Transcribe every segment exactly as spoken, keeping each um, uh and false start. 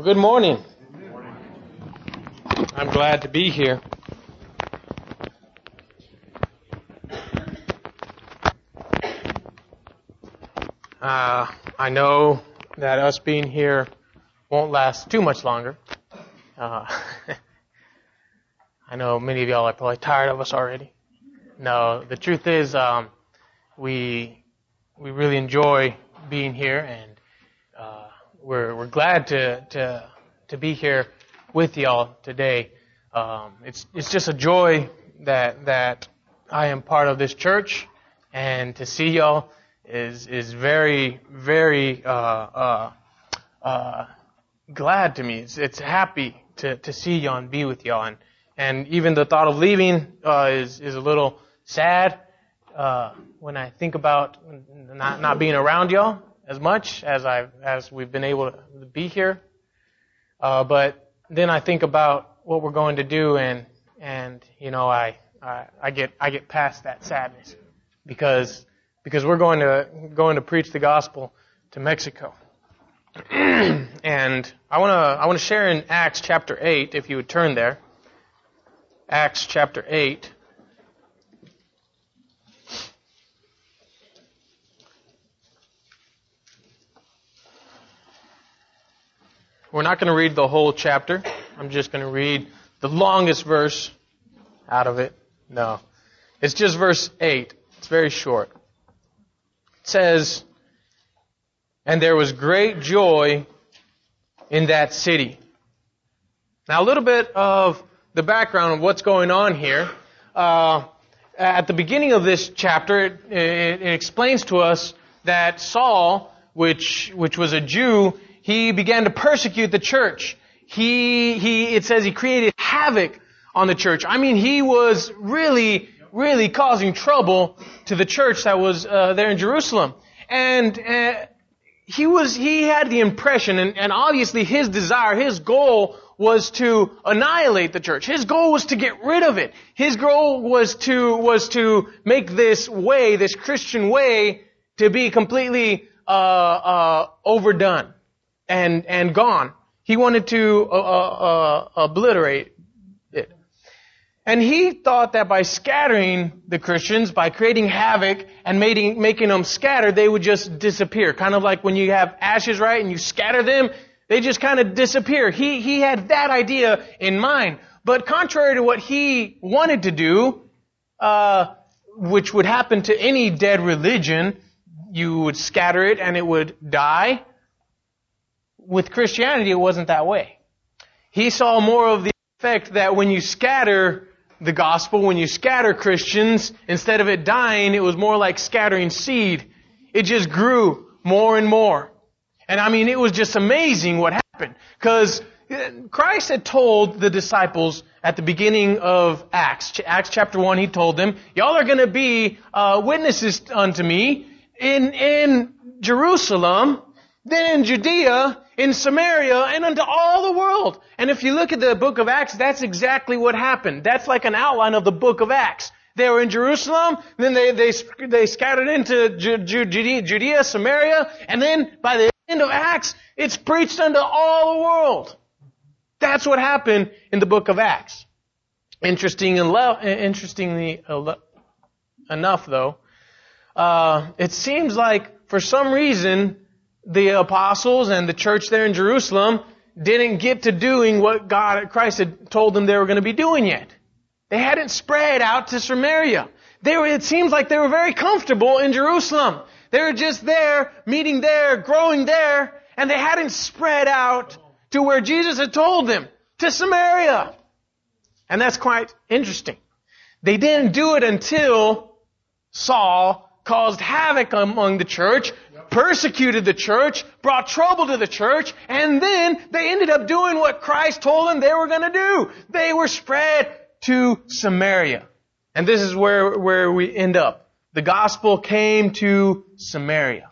Well, good morning. I'm glad to be here. Uh, I know that us being here won't last too much longer. Uh, I know many of y'all are probably tired of us already. No, the truth is, um, we we really enjoy being here, and uh, we're we're glad to to to be here with y'all today. Um, it's it's just a joy that that I am part of this church, and to see y'all is is very very uh, uh, uh, glad to me. It's it's happy to to see y'all and be with y'all, and and even the thought of leaving uh, is is a little sad uh, when I think about not not being around y'all as much as I as we've been able to be here. Uh, but then I think about what we're going to do, and and you know I I, I get I get past that sadness because because we're going to going to preach the gospel to Mexico. And I want to I want to share in Acts chapter eight, if you would turn there. Acts chapter eight. We're not going to read the whole chapter. I'm just going to read the longest verse out of it. No. It's just verse eight. It's very short. It says, "And there was great joy in that city." Now, a little bit of the background of what's going on here. Uh, at the beginning of this chapter, it, it, it explains to us that Saul, which which was a Jew, he began to persecute the church. He, he, it says he created havoc on the church. I mean, he was really, really causing trouble to the church that was uh, there in Jerusalem. And uh, he was, he had the impression, and, and obviously his desire, his goal was to annihilate the church. His goal was to get rid of it. His goal was to, was to make this way, this Christian way, to be completely uh, uh, overdone. And, and gone. He wanted to uh, uh, obliterate it. And he thought that by scattering the Christians, by creating havoc and making, making them scatter, they would just disappear. Kind of like when you have ashes, right, and you scatter them, they just kind of disappear. He, he had that idea in mind. But contrary to what he wanted to do, uh, which would happen to any dead religion, you would scatter it and it would die. With Christianity, it wasn't that way. He saw more of the effect that when you scatter the gospel, when you scatter Christians, instead of it dying, it was more like scattering seed. It just grew more and more. And I mean, it was just amazing what happened. Because Christ had told the disciples at the beginning of Acts, Acts chapter one, He told them, y'all are going to be uh, witnesses unto me in, in Jerusalem, then in Judea, in Samaria, and unto all the world. And if you look at the book of Acts, that's exactly what happened. That's like an outline of the book of Acts. They were in Jerusalem, then they they they scattered into Judea, Judea, Samaria, and then by the end of Acts, it's preached unto all the world. That's what happened in the book of Acts. Interesting and lo- interestingly enough, though, uh, it seems like for some reason the apostles and the church there in Jerusalem didn't get to doing what God, Christ had told them they were going to be doing yet. They hadn't spread out to Samaria. They were, it seems like they were very comfortable in Jerusalem. They were just there, meeting there, growing there, and they hadn't spread out to where Jesus had told them, to Samaria. And that's quite interesting. They didn't do it until Saul caused havoc among the church, persecuted the church, brought trouble to the church, and then they ended up doing what Christ told them they were going to do. They were spread to Samaria. And this is where, where we end up. The gospel came to Samaria.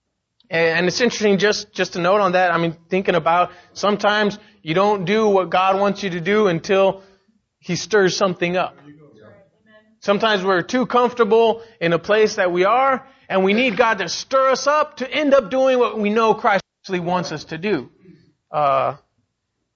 And it's interesting just, just to note on that, I mean, thinking about sometimes you don't do what God wants you to do until He stirs something up. Sometimes we're too comfortable in a place that we are, and we need God to stir us up to end up doing what we know Christ actually wants us to do. Uh,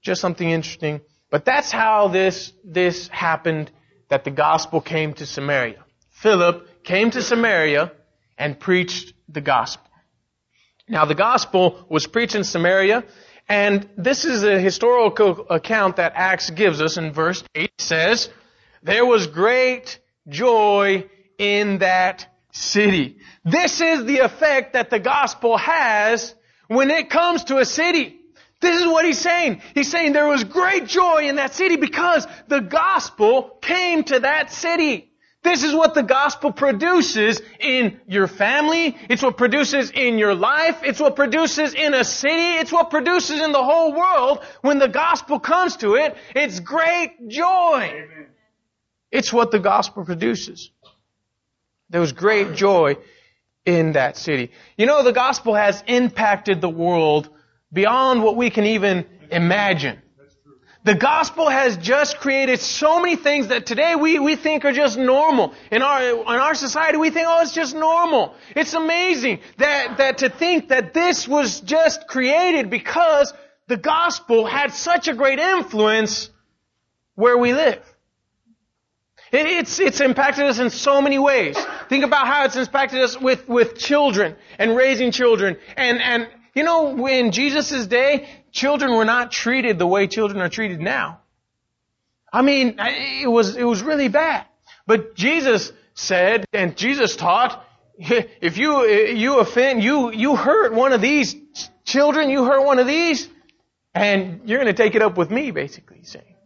Just something interesting. But that's how this, this happened, that the gospel came to Samaria. Philip came to Samaria and preached the gospel. Now the gospel was preached in Samaria, and this is a historical account that Acts gives us in verse eight. It says, there was great joy in that city. This is the effect that the gospel has when it comes to a city. This is what he's saying. He's saying there was great joy in that city because the gospel came to that city. This is what the gospel produces in your family. It's what produces in your life. It's what produces in a city. It's what produces in the whole world. When the gospel comes to it, it's great joy. Amen. It's what the gospel produces. There was great joy in that city. You know, the gospel has impacted the world beyond what we can even imagine. The gospel has just created so many things that today we, we think are just normal. In our, in our society, we think, oh, it's just normal. It's amazing that, that to think that this was just created because the gospel had such a great influence where we live. It, it's, it's impacted us in so many ways. Think about how it's impacted us with, with children and raising children. And, and, you know, in Jesus' day, children were not treated the way children are treated now. I mean, it was, it was really bad. But Jesus said, and Jesus taught, if you, you offend, you, you hurt one of these children, you hurt one of these, and you're going to take it up with me, basically, he's saying.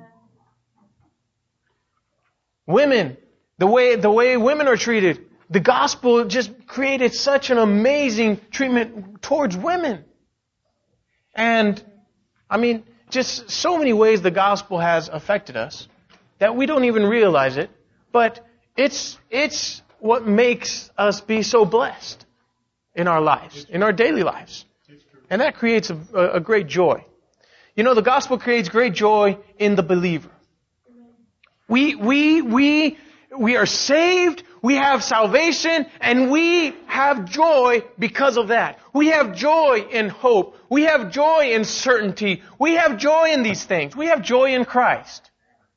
Women, the way, the way women are treated, the gospel just created such an amazing treatment towards women. And, I mean, just so many ways the gospel has affected us that we don't even realize it. But it's, it's what makes us be so blessed in our lives, in our daily lives. And that creates a, a great joy. You know, the gospel creates great joy in the believer. We, we, we, we are saved. We have salvation, and we have joy because of that. We have joy in hope. We have joy in certainty. We have joy in these things. We have joy in Christ.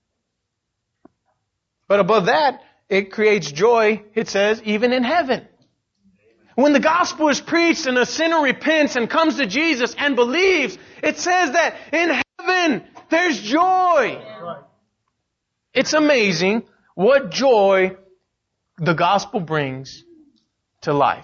But above that, it creates joy, it says, even in heaven. When the gospel is preached and a sinner repents and comes to Jesus and believes, it says that in heaven there's joy. It's amazing what joy the gospel brings to life.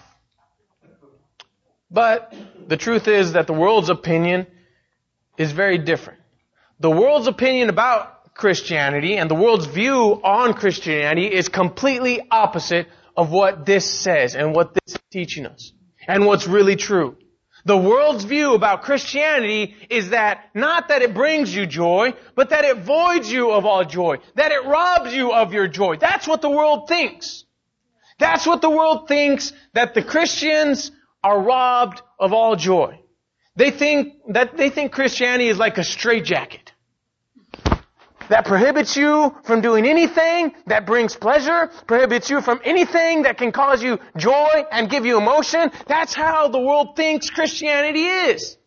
But the truth is that the world's opinion is very different. The world's opinion about Christianity and the world's view on Christianity is completely opposite of what this says and what this is teaching us and what's really true. The world's view about Christianity is that not that it brings you joy, but that it voids you of all joy, that it robs you of your joy. That's what the world thinks. That's what the world thinks, that the Christians are robbed of all joy. They think that they think Christianity is like a straitjacket that prohibits you from doing anything that brings pleasure, prohibits you from anything that can cause you joy and give you emotion. That's how the world thinks Christianity is.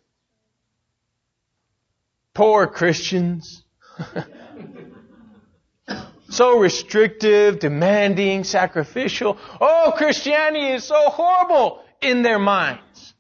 Poor Christians. So restrictive, demanding, sacrificial. Oh, Christianity is so horrible in their minds.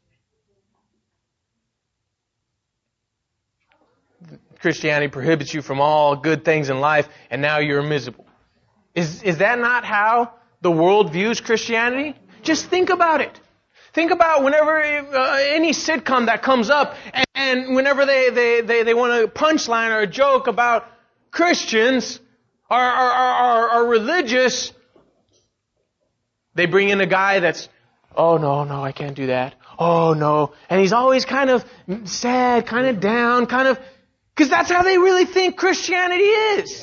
Christianity prohibits you from all good things in life, and now you're miserable. Is, is that not how the world views Christianity? Just think about it. Think about whenever uh, any sitcom that comes up, and, and whenever they, they, they, they want a punchline or a joke about Christians, Are, are, are, are religious, they bring in a guy that's, oh no, no, I can't do that. Oh no. And he's always kind of sad, kind of down, kind of, because that's how they really think Christianity is.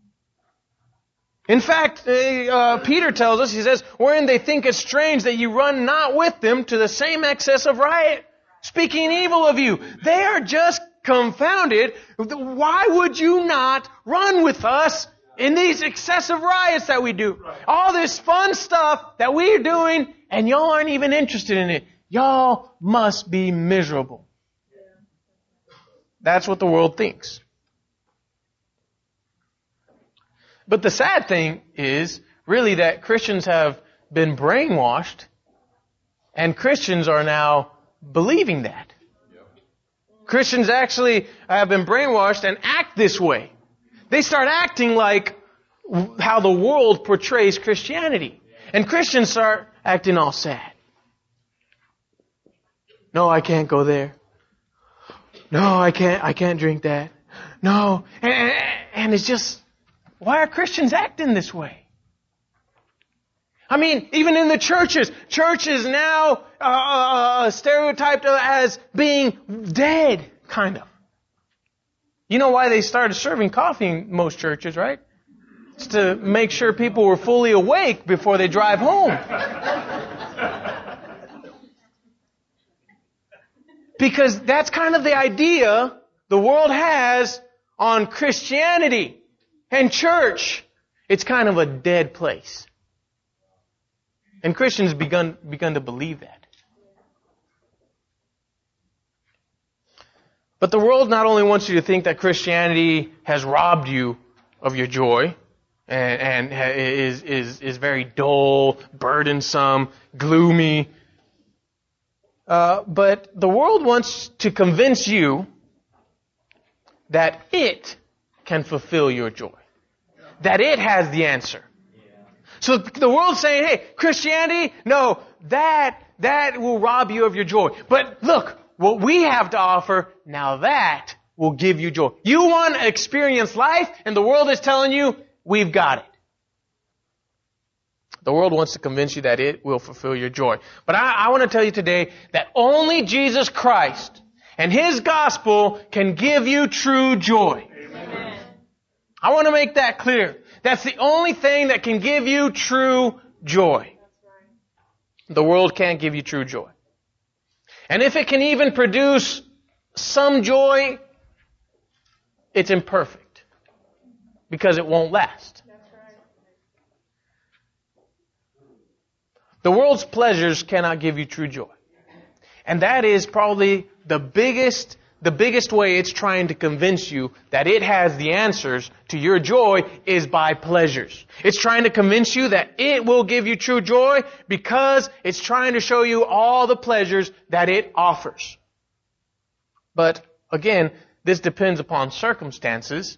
In fact, uh, Peter tells us, he says, wherein they think it strange that you run not with them to the same excess of riot, speaking evil of you. They are just confounded. Why would you not run with us in these excessive riots that we do? All this fun stuff that we're doing, and y'all aren't even interested in it. Y'all must be miserable. That's what the world thinks. But the sad thing is really that Christians have been brainwashed, and Christians are now believing that. Christians actually have been brainwashed and act this way. They start acting like how the world portrays Christianity. And Christians start acting all sad. No, I can't go there. No, I can't, I can't drink that. No. And, and it's just, why are Christians acting this way? I mean, even in the churches, church is now uh, uh, stereotyped as being dead, kind of. You know why they started serving coffee in most churches, right? It's to make sure people were fully awake before they drive home. Because that's kind of the idea the world has on Christianity and church. It's kind of a dead place. And Christians begun begun to believe that. But the world not only wants you to think that Christianity has robbed you of your joy and, and is, is, is very dull, burdensome, gloomy, uh, but the world wants to convince you that it can fulfill your joy. That it has the answer. So the world's saying, hey, Christianity, no, that, that will rob you of your joy. But look, what we have to offer, now that will give you joy. You want to experience life, and the world is telling you, we've got it. The world wants to convince you that it will fulfill your joy. But I, I want to tell you today that only Jesus Christ and His gospel can give you true joy. Amen. I want to make that clear. That's the only thing that can give you true joy. The world can't give you true joy. And if it can even produce some joy, it's imperfect. Because it won't last. The world's pleasures cannot give you true joy. And that is probably the biggest The biggest way it's trying to convince you that it has the answers to your joy is by pleasures. It's trying to convince you that it will give you true joy because it's trying to show you all the pleasures that it offers. But again, this depends upon circumstances,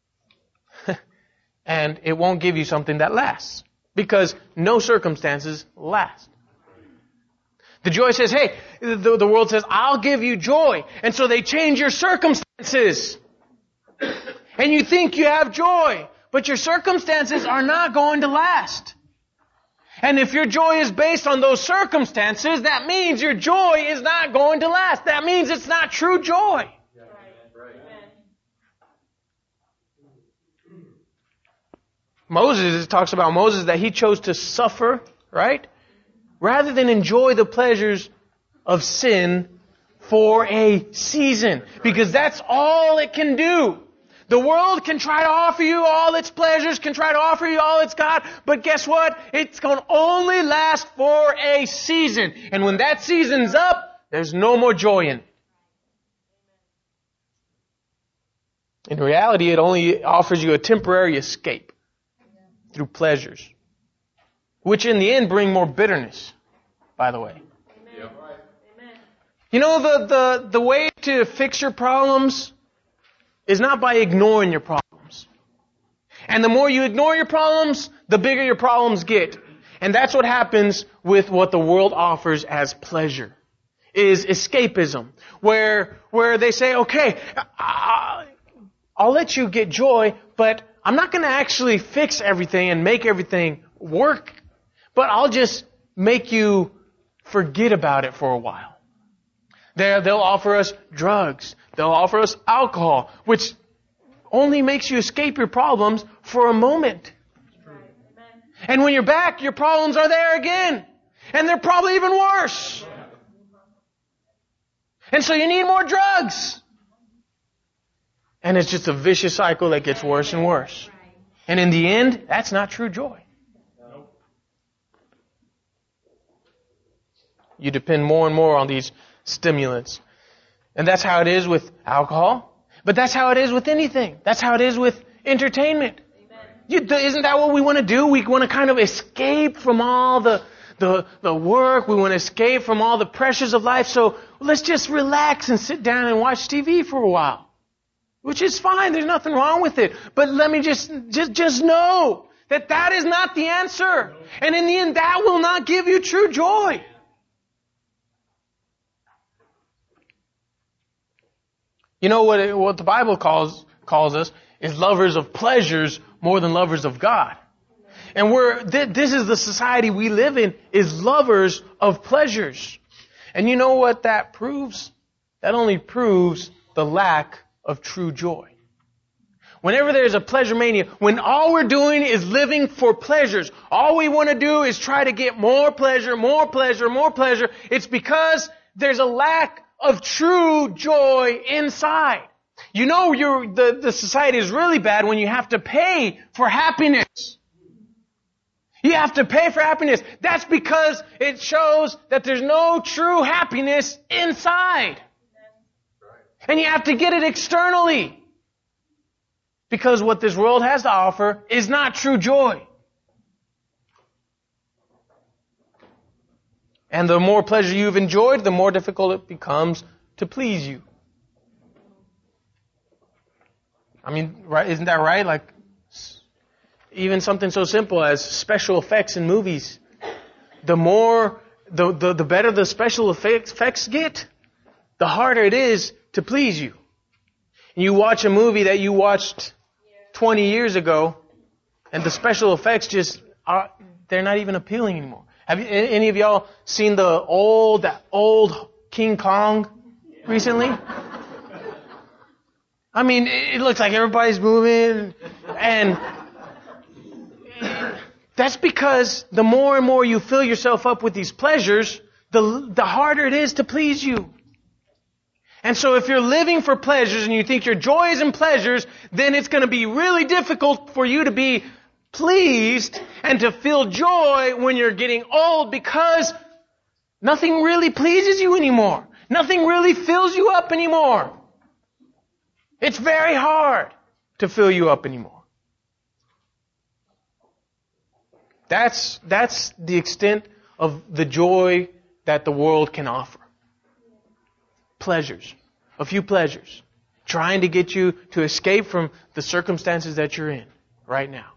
and it won't give you something that lasts because no circumstances last. The joy says, hey, the, the world says, I'll give you joy. And so they change your circumstances. And you think you have joy, but your circumstances are not going to last. And if your joy is based on those circumstances, that means your joy is not going to last. That means it's not true joy. Moses, it talks about Moses that he chose to suffer, right? Rather than enjoy the pleasures of sin for a season. Because that's all it can do. The world can try to offer you all its pleasures, can try to offer you all it's got, but guess what? It's going to only last for a season. And when that season's up, there's no more joy in it. In reality, it only offers you a temporary escape through pleasures, which in the end bring more bitterness, by the way. Amen. You know, the, the, the way to fix your problems is not by ignoring your problems. And the more you ignore your problems, the bigger your problems get. And that's what happens with what the world offers as pleasure, is escapism, where, where they say, okay, I'll let you get joy, but I'm not going to actually fix everything and make everything work, but I'll just make you forget about it for a while. They're, they'll offer us drugs. They'll offer us alcohol, which only makes you escape your problems for a moment. And when you're back, your problems are there again. And they're probably even worse. And so you need more drugs. And it's just a vicious cycle that gets worse and worse. And in the end, that's not true joy. You depend more and more on these stimulants. And that's how it is with alcohol. But that's how it is with anything. That's how it is with entertainment. You, isn't that what we want to do? We want to kind of escape from all the, the, the work. We want to escape from all the pressures of life. So let's just relax and sit down and watch T V for a while. Which is fine. There's nothing wrong with it. But let me just, just, just know that that is not the answer. And in the end, that will not give you true joy. You know what, it, what the Bible calls, calls us is lovers of pleasures more than lovers of God. And we're, th- this is the society we live in, is lovers of pleasures. And you know what that proves? That only proves the lack of true joy. Whenever there's a pleasure mania, when all we're doing is living for pleasures, all we want to do is try to get more pleasure, more pleasure, more pleasure, it's because there's a lack of true joy inside. You know, you're, the, the society is really bad when you have to pay for happiness. You have to pay for happiness. That's because it shows that there's no true happiness inside. And you have to get it externally. Because what this world has to offer is not true joy. And the more pleasure you've enjoyed, the more difficult it becomes to please you. I mean, right? Isn't that right? Like, even something so simple as special effects in movies. The more, the, the, the better the special effects, effects get, the harder it is to please you. And you watch a movie that you watched twenty years ago, and the special effects just are, they're not even appealing anymore. Have you, any of y'all seen the old, that old King Kong recently? I mean, it looks like everybody's moving, and that's because the more and more you fill yourself up with these pleasures, the, the harder it is to please you. And so if you're living for pleasures and you think your joy is in pleasures, then it's going to be really difficult for you to be pleased and to feel joy when you're getting old, because nothing really pleases you anymore. Nothing really fills you up anymore. It's very hard to fill you up anymore. That's, that's the extent of the joy that the world can offer. Pleasures. A few pleasures. Trying to get you to escape from the circumstances that you're in right now.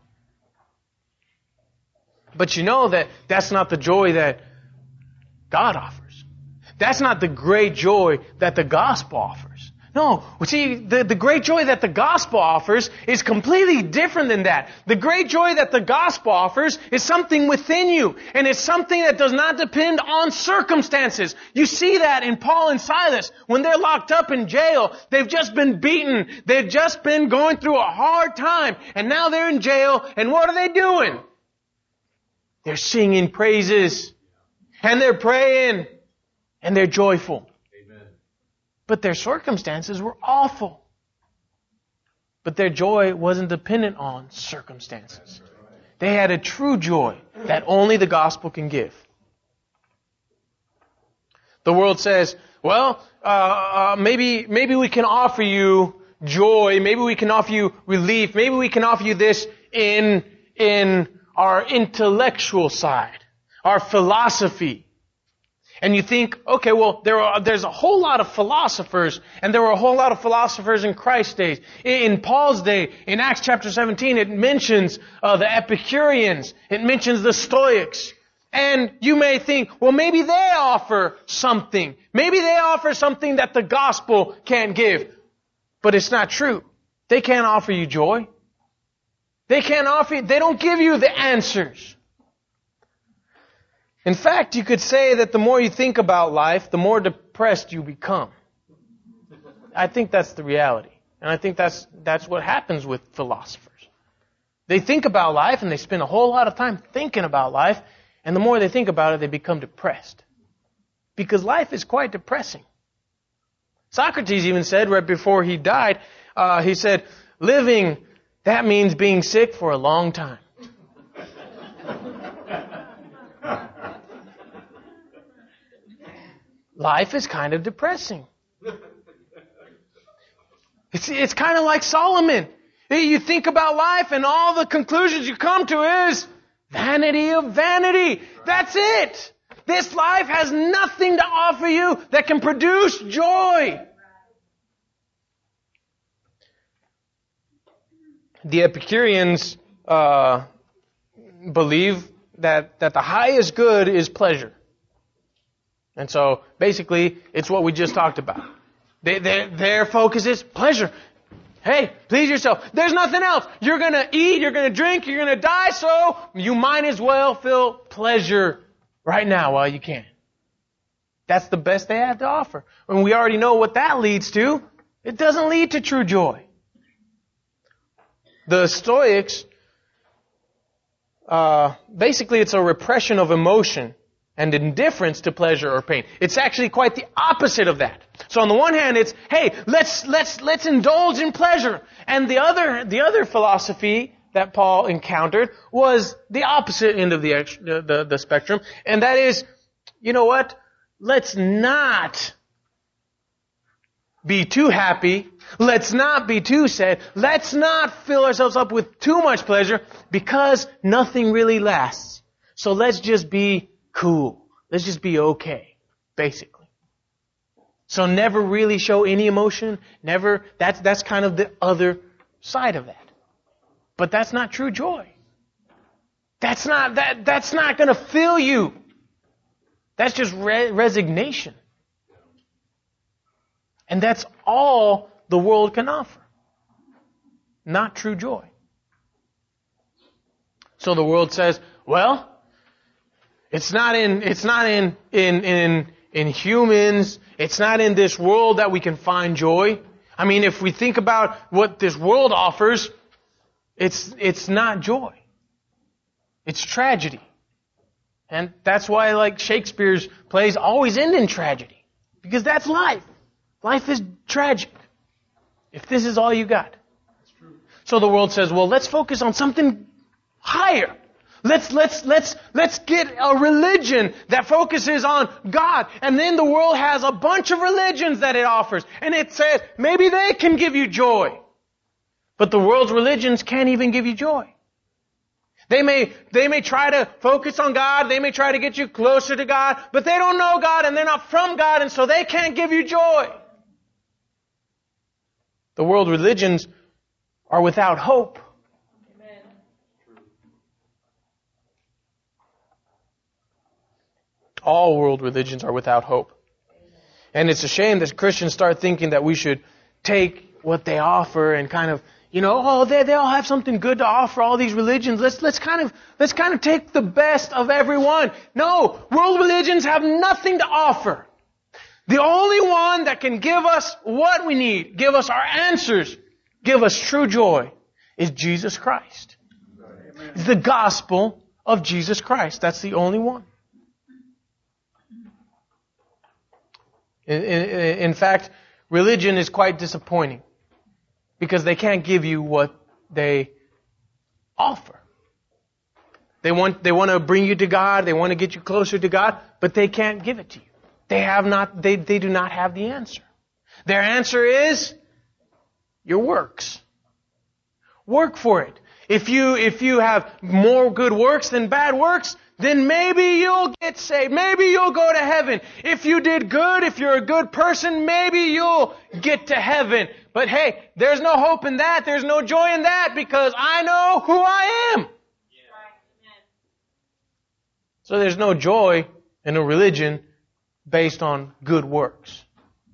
But you know that that's not the joy that God offers. That's not the great joy that the gospel offers. No, see, the, the great joy that the gospel offers is completely different than that. The great joy that the gospel offers is something within you. And it's something that does not depend on circumstances. You see that in Paul and Silas. When they're locked up in jail, they've just been beaten. They've just been going through a hard time. And now they're in jail. And what are they doing? They're singing praises. And they're praying. And they're joyful. But their circumstances were awful. But their joy wasn't dependent on circumstances. They had a true joy that only the gospel can give. The world says, well, uh, uh, maybe, maybe we can offer you joy. Maybe we can offer you relief. Maybe we can offer you this in, in our intellectual side, our philosophy. And you think, okay, well, there are, there's a whole lot of philosophers, and there were a whole lot of philosophers in Christ's days. In Paul's day, in Acts chapter seventeen, it mentions uh, the Epicureans. It mentions the Stoics. And you may think, well, maybe they offer something. Maybe they offer something that the gospel can't give. But it's not true. They can't offer you joy. They can't offer you, they don't give you the answers. In fact, you could say that the more you think about life, the more depressed you become. I think that's the reality. And I think that's, that's what happens with philosophers. They think about life and they spend a whole lot of time thinking about life. And the more they think about it, they become depressed. Because life is quite depressing. Socrates even said right before he died, uh, he said, living, that means being sick for a long time. Life is kind of depressing. It's It's, it's kind of like Solomon. You think about life and all the conclusions you come to is vanity of vanity. That's it. This life has nothing to offer you that can produce joy. The Epicureans uh, believe that, that the highest good is pleasure. And so, basically, it's what we just talked about. They, they, their focus is pleasure. Hey, please yourself. There's nothing else. You're going to eat, you're going to drink, you're going to die, so you might as well feel pleasure right now while you can. That's the best they have to offer. And we already know what that leads to. It doesn't lead to true joy. The Stoics, uh, basically it's a repression of emotion and indifference to pleasure or pain. It's actually quite the opposite of that. So on the one hand, it's, hey, let's, let's, let's indulge in pleasure. And the other, the other philosophy that Paul encountered was the opposite end of the, the, the spectrum. And that is, you know what? Let's not be too happy. Let's not be too sad. Let's not fill ourselves up with too much pleasure because nothing really lasts. So let's just be cool. Let's just be okay, basically. So never really show any emotion. Never, that's, that's kind of the other side of that. But that's not true joy. That's not, that, that's not going to fill you. That's just re- resignation. And that's all the world can offer. Not true joy. So the world says, well, it's not in, it's not in, in, in, in humans. It's not in this world that we can find joy. I mean, if we think about what this world offers, it's, it's not joy. It's tragedy. And that's why, like, Shakespeare's plays always end in tragedy. Because that's life. Life is tragic. If this is all you got. So the world says, well, let's focus on something higher. Let's, let's, let's, let's get a religion that focuses on God. And then the world has a bunch of religions that it offers. And it says, maybe they can give you joy. But the world's religions can't even give you joy. They may, they may try to focus on God. They may try to get you closer to God. But they don't know God and they're not from God. And so they can't give you joy. The world religions are without hope. Amen. All world religions are without hope. Amen. And it's a shame that Christians start thinking that we should take what they offer and kind of, you know, oh, they, they all have something good to offer, all these religions. Let's, let's kind of, let's kind of take the best of everyone. No, world religions have nothing to offer. The only one that can give us what we need, give us our answers, give us true joy, is Jesus Christ. Amen. It's the gospel of Jesus Christ. That's the only one. In, in, in fact, religion is quite disappointing because they can't give you what they offer. They want, they want to bring you to God, they want to get you closer to God, but they can't give it to you. They have not, they, they do not have the answer. Their answer is your works. Work for it. If you, if you have more good works than bad works, then maybe you'll get saved. Maybe you'll go to heaven. If you did good, if you're a good person, maybe you'll get to heaven. But hey, there's no hope in that. There's no joy in that because I know who I am. So there's no joy in a religion based on good works.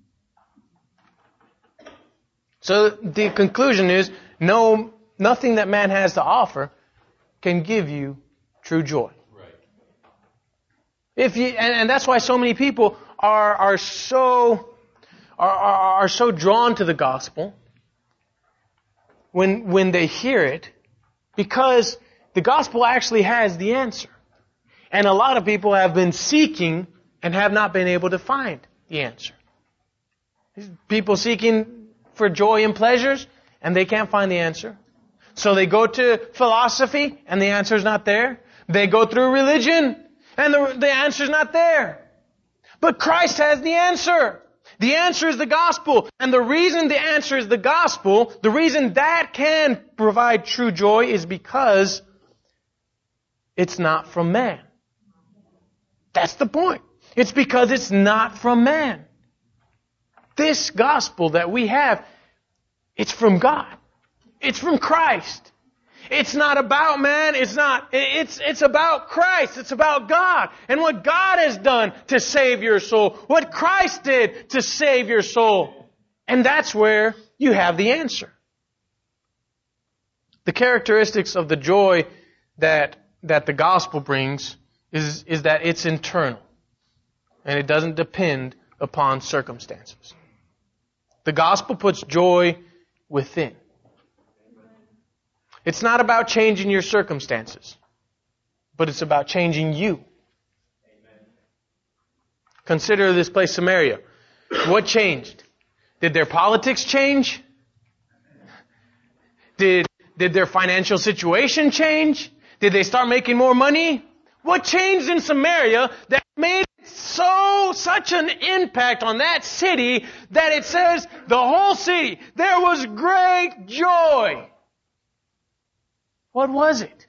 So the conclusion is, no, nothing that man has to offer can give you true joy. Right. If you, and, and that's why so many people are are so are, are are so drawn to the gospel when when they hear it, because the gospel actually has the answer. And a lot of people have been seeking and have not been able to find the answer. People seeking for joy and pleasures, and they can't find the answer. So they go to philosophy, and the answer's not there. They go through religion, and the, the answer's not there. But Christ has the answer. The answer is the gospel. And the reason the answer is the gospel, the reason that can provide true joy is because it's not from man. That's the point. It's because it's not from man. This gospel that we have, it's from God. It's from Christ. It's not about man. It's not. It's, it's about Christ. It's about God. And what God has done to save your soul. What Christ did to save your soul. And that's where you have the answer. The characteristics of the joy that, that the gospel brings is, is that it's internal. And it doesn't depend upon circumstances. The gospel puts joy within. It's not about changing your circumstances, but it's about changing you. Amen. Consider this place, Samaria. What changed? Did their politics change? Did, did their financial situation change? Did they start making more money? What changed in Samaria that made so, such an impact on that city that it says the whole city, there was great joy? What was it?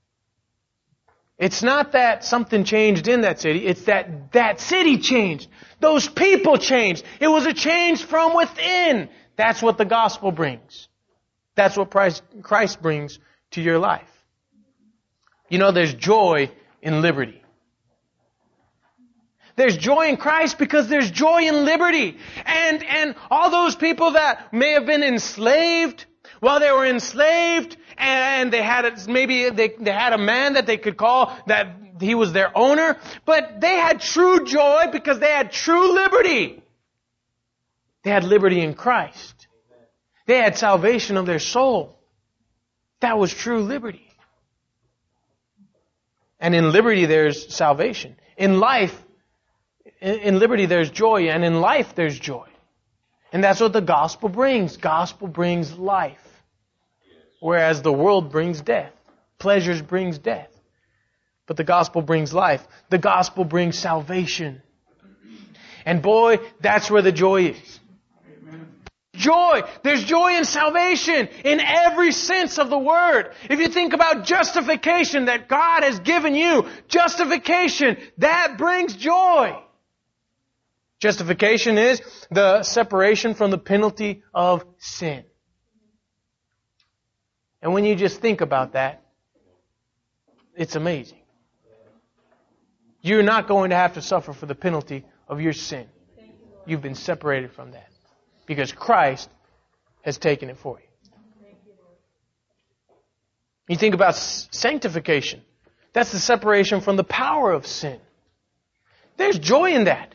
It's not that something changed in that city. It's that that city changed. Those people changed. It was a change from within. That's what the gospel brings. That's what Christ, Christ brings to your life. You know, there's joy in liberty. There's joy in Christ because there's joy in liberty. And, and all those people that may have been enslaved, while they were enslaved, and they had a, maybe they, they had a man that they could call that he was their owner, but they had true joy because they had true liberty. They had liberty in Christ. They had salvation of their soul. That was true liberty. And in liberty there's salvation. In life, in, in liberty there's joy, and in life there's joy. And that's what the gospel brings. Gospel brings life. Whereas the world brings death. Pleasures brings death. But the gospel brings life. The gospel brings salvation. And boy, that's where the joy is. Joy. There's joy in salvation in every sense of the word. If you think about justification that God has given you, justification, that brings joy. Justification is the separation from the penalty of sin. And when you just think about that, it's amazing. You're not going to have to suffer for the penalty of your sin. You've been separated from that because Christ has taken it for you. You think about sanctification. That's the separation from the power of sin. There's joy in that.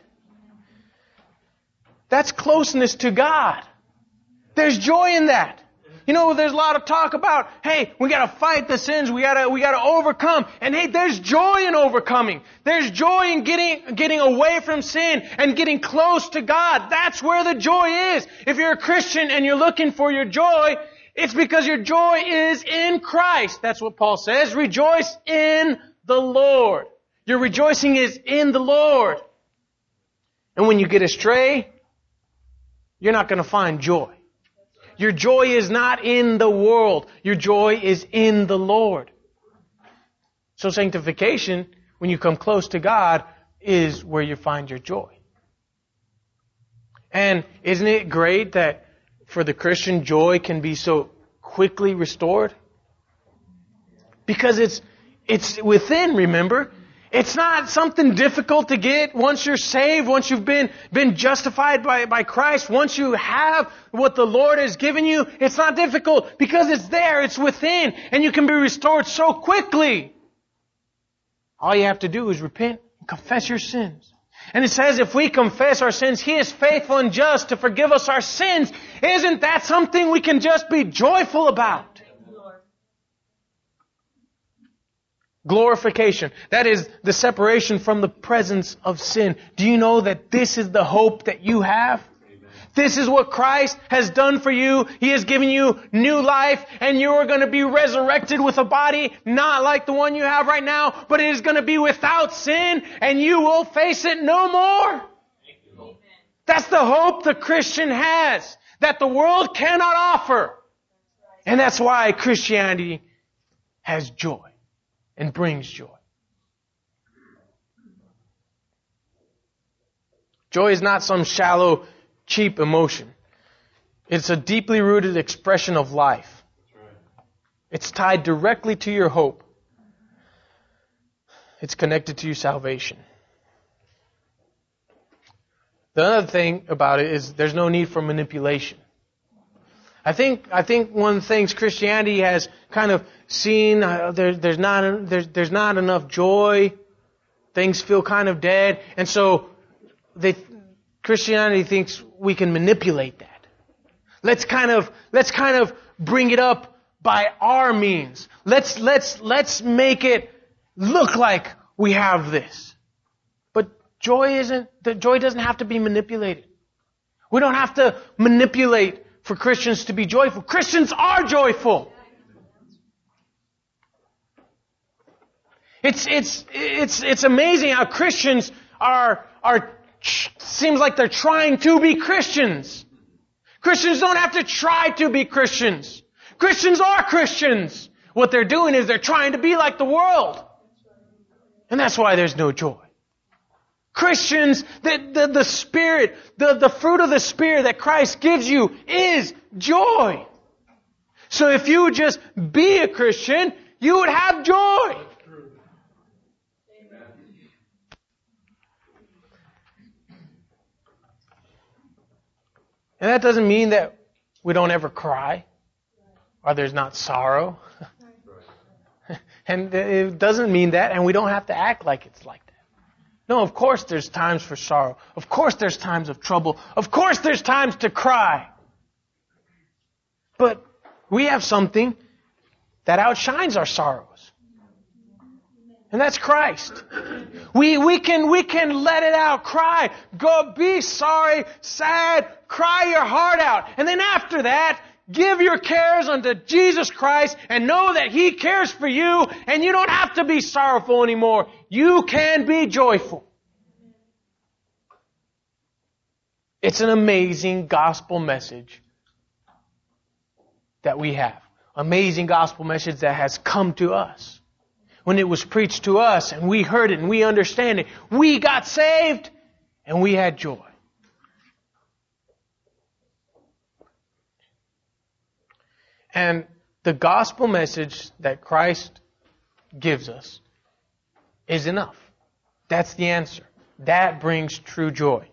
That's closeness to God. There's joy in that. You know, there's a lot of talk about, hey, we gotta fight the sins, we gotta, we gotta overcome. And hey, there's joy in overcoming. There's joy in getting, getting away from sin and getting close to God. That's where the joy is. If you're a Christian and you're looking for your joy, it's because your joy is in Christ. That's what Paul says. Rejoice in the Lord. Your rejoicing is in the Lord. And when you get astray, you're not gonna find joy. Your joy is not in the world. Your joy is in the Lord. So sanctification, when you come close to God, is where you find your joy. And isn't it great that for the Christian, joy can be so quickly restored? Because it's, it's within, remember? It's not something difficult to get once you're saved, once you've been, been justified by, by Christ, once you have what the Lord has given you. It's not difficult because it's there, it's within, and you can be restored so quickly. All you have to do is repent and confess your sins. And it says if we confess our sins, He is faithful and just to forgive us our sins. Isn't that something we can just be joyful about? Glorification. That is the separation from the presence of sin. Do you know that this is the hope that you have? Amen. This is what Christ has done for you. He has given you new life, and you are going to be resurrected with a body not like the one you have right now, but it is going to be without sin, and you will face it no more. That's the hope the Christian has, that the world cannot offer. And that's why Christianity has joy and brings joy. Joy is not some shallow, cheap emotion. It's a deeply rooted expression of life. It's tied directly to your hope. It's connected to your salvation. The other thing about it is there's no need for manipulation. I think I think one of the things Christianity has kind of seen, uh, there, there's not there's there's not enough joy. Things feel kind of dead, and so they Christianity thinks we can manipulate that. Let's kind of let's kind of bring it up by our means. Let's let's let's make it look like we have this. But joy isn't the joy doesn't have to be manipulated. We don't have to manipulate for Christians to be joyful. Christians are joyful. It's it's it's it's amazing how Christians are are seems like they're trying to be Christians. Christians don't have to try to be Christians. Christians are Christians. What they're doing is they're trying to be like the world. And that's why there's no joy. Christians, the, the, the Spirit, the, the fruit of the Spirit that Christ gives you is joy. So if you would just be a Christian, you would have joy. And that doesn't mean that we don't ever cry or there's not sorrow. And it doesn't mean that, and we don't have to act like it's like that. No, of course there's times for sorrow. Of course there's times of trouble. Of course there's times to cry. But we have something that outshines our sorrows. And that's Christ. We, we can, we can let it out, cry, go be sorry, sad, cry your heart out. And then after that, give your cares unto Jesus Christ and know that He cares for you, and you don't have to be sorrowful anymore. You can be joyful. It's an amazing gospel message that we have. Amazing gospel message that has come to us. When it was preached to us and we heard it and we understand it, we got saved and we had joy. And the gospel message that Christ gives us is enough. That's the answer. That brings true joy.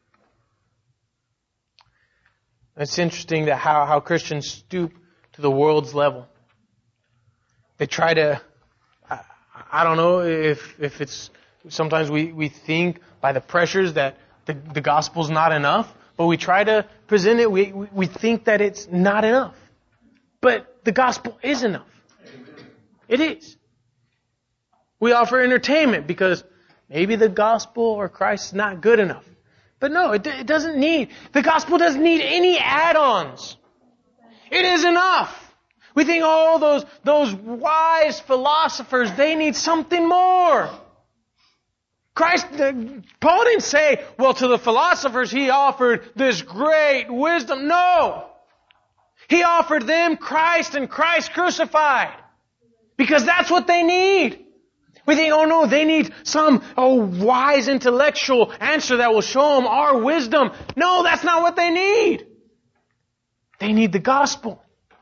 It's interesting that how, how Christians stoop to the world's level. They try to, I, I don't know if if it's, sometimes we, we think by the pressures that the, the gospel's not enough, but we try to present it, we, we think that it's not enough. But the gospel is enough. It is. We offer entertainment because maybe the gospel or Christ is not good enough. But no, it, it doesn't need, the gospel doesn't need any add-ons. It is enough. We think, oh, those, those wise philosophers, they need something more. Christ, Paul didn't say, well, to the philosophers he offered this great wisdom. No. He offered them Christ and Christ crucified. Because that's what they need. We think, oh no, they need some oh, wise intellectual answer that will show them our wisdom. No, that's not what they need. They need the gospel.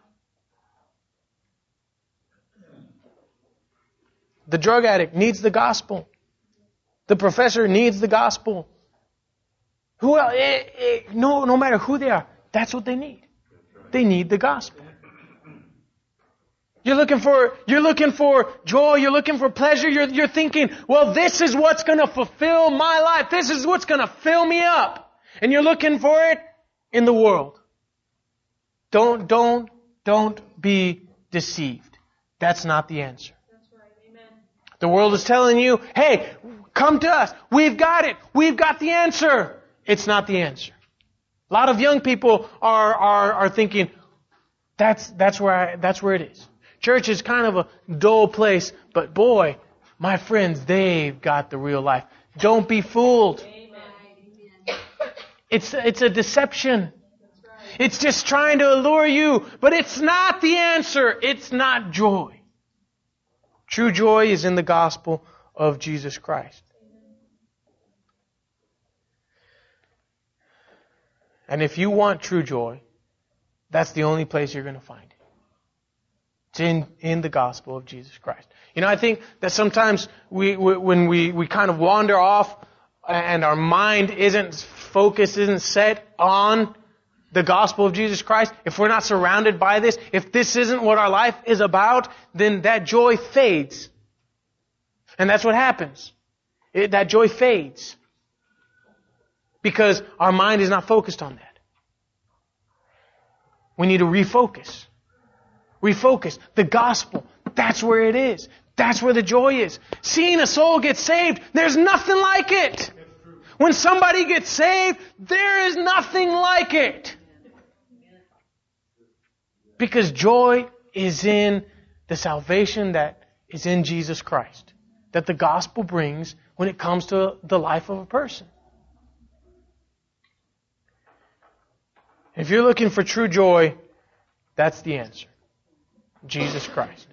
The drug addict needs the gospel. The professor needs the gospel. Who else? It, it, no, no matter who they are, that's what they need. They need the gospel. You're looking for, you're looking for joy, you're looking for pleasure, you're, you're thinking, well, this is what's gonna fulfill my life, this is what's gonna fill me up. And you're looking for it in the world. Don't, don't, don't be deceived. That's not the answer. That's right. Amen. The world is telling you, hey, come to us, we've got it, we've got the answer. It's not the answer. A lot of young people are, are, are thinking, that's, that's where I, that's where it is. Church is kind of a dull place, but boy, my friends, they've got the real life. Don't be fooled. Amen. It's, it's a deception. It's just trying to allure you, but it's not the answer. It's not joy. True joy is in the gospel of Jesus Christ. And if you want true joy, that's the only place you're going to find it. It's in, in the gospel of Jesus Christ. You know, I think that sometimes we, we when we, we kind of wander off and our mind isn't focused, isn't set on the gospel of Jesus Christ, if we're not surrounded by this, if this isn't what our life is about, then that joy fades. And that's what happens. It, that joy fades. Because our mind is not focused on that. We need to refocus. Refocus. The gospel, that's where it is. That's where the joy is. Seeing a soul get saved, there's nothing like it. When somebody gets saved, there is nothing like it. Because joy is in the salvation that is in Jesus Christ. That the gospel brings when it comes to the life of a person. If you're looking for true joy, that's the answer. Jesus Christ.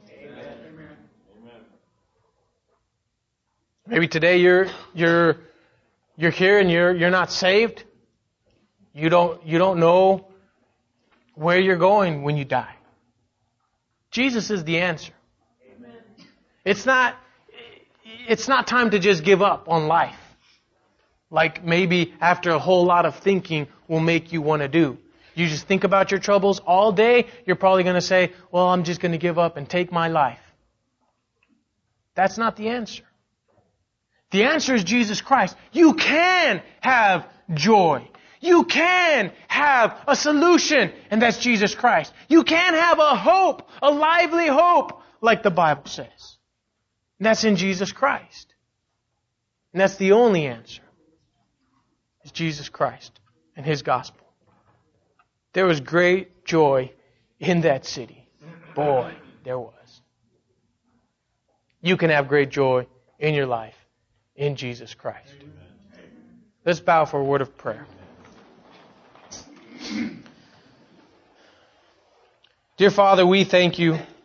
Maybe today you're you're you're here and you're you're not saved. You don't you don't know where you're going when you die. Jesus is the answer. It's not it's not time to just give up on life. Like maybe after a whole lot of thinking will make you want to do. You just think about your troubles all day, you're probably going to say, well, I'm just going to give up and take my life. That's not the answer. The answer is Jesus Christ. You can have joy. You can have a solution, and that's Jesus Christ. You can have a hope, a lively hope, like the Bible says. And that's in Jesus Christ. And that's the only answer. Is Jesus Christ and His gospel. There was great joy in that city. Boy, there was. You can have great joy in your life in Jesus Christ. Let's bow for a word of prayer. Dear Father, we thank you